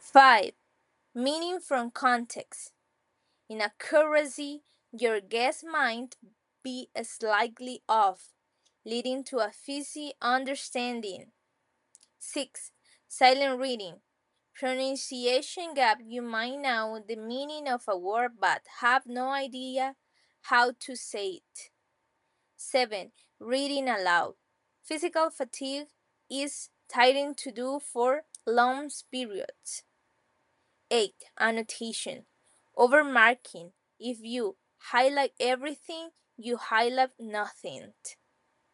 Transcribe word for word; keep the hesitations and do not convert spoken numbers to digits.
five. Meaning from context. Inaccuracy, your guess might be slightly off, leading to a fuzzy understanding. six. Silent reading. Pronunciation gap, you might know the meaning of a word but have no idea how to say it. seven. Reading aloud. Physical fatigue is tiring to do for long periods. eight. Annotation. Overmarking. If you highlight everything, you highlight nothing.